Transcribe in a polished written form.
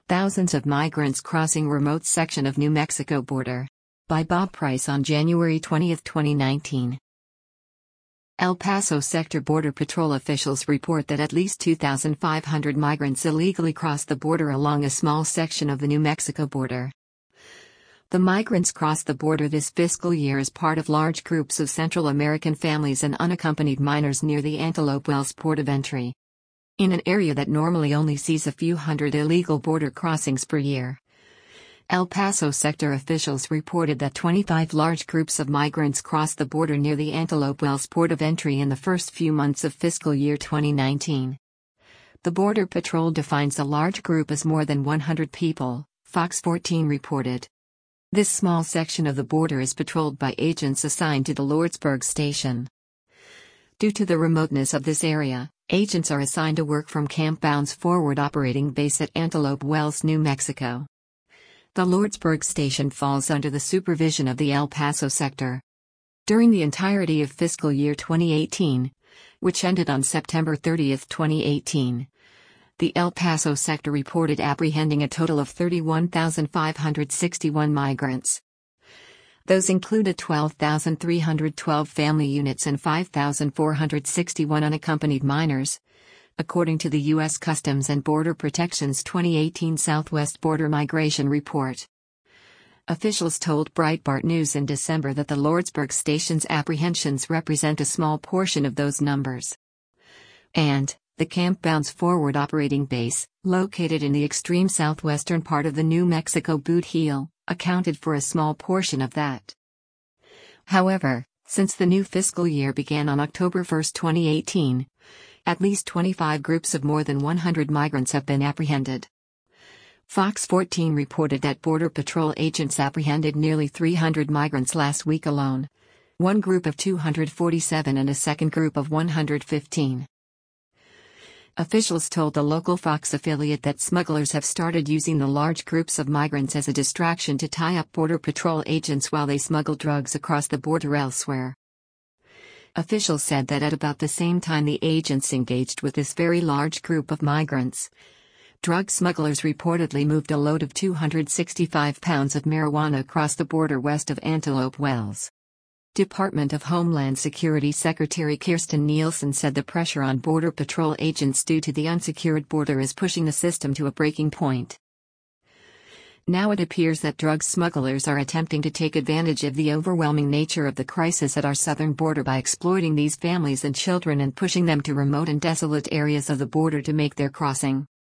Thousands of migrants crossing remote section of New Mexico border. By Bob Price on January 20, 2019. El Paso Sector Border Patrol officials report that at least 2,500 migrants illegally crossed the border along a small section of the New Mexico border. The migrants crossed the border this fiscal year as part of large groups of Central American families and unaccompanied minors near the Antelope Wells port of entry. In an area that normally only sees a few hundred illegal border crossings per year. El Paso sector officials reported that 25 large groups of migrants crossed the border near the Antelope Wells port of entry in the first few months of fiscal year 2019. The Border Patrol defines a large group as more than 100 people, Fox 14 reported. This small section of the border is patrolled by agents assigned to the Lordsburg station. Due to the remoteness of this area, agents are assigned to work from Camp Bounds Forward Operating Base at Antelope Wells, New Mexico. The Lordsburg station falls under the supervision of the El Paso sector. During the entirety of fiscal year 2018, which ended on September 30, 2018, the El Paso sector reported apprehending a total of 31,561 migrants. Those included 12,312 family units and 5,461 unaccompanied minors, according to the U.S. Customs and Border Protection's 2018 Southwest Border Migration Report. Officials told Breitbart News in December that the Lordsburg station's apprehensions represent a small portion of those numbers. And the Camp Bounds Forward Operating Base, located in the extreme southwestern part of the New Mexico Boot Heel, accounted for a small portion of that. However, since the new fiscal year began on October 1, 2018, at least 25 groups of more than 100 migrants have been apprehended. Fox 14 reported that Border Patrol agents apprehended nearly 300 migrants last week alone, one group of 247 and a second group of 115. Officials told the local Fox affiliate that smugglers have started using the large groups of migrants as a distraction to tie up Border Patrol agents while they smuggle drugs across the border elsewhere. Officials said that at about the same time the agents engaged with this very large group of migrants, drug smugglers reportedly moved a load of 265 pounds of marijuana across the border west of Antelope Wells. Department of Homeland Security Secretary Kirstjen Nielsen said the pressure on Border Patrol agents due to the unsecured border is pushing the system to a breaking point. Now it appears that drug smugglers are attempting to take advantage of the overwhelming nature of the crisis at our southern border by exploiting these families and children and pushing them to remote and desolate areas of the border to make their crossing.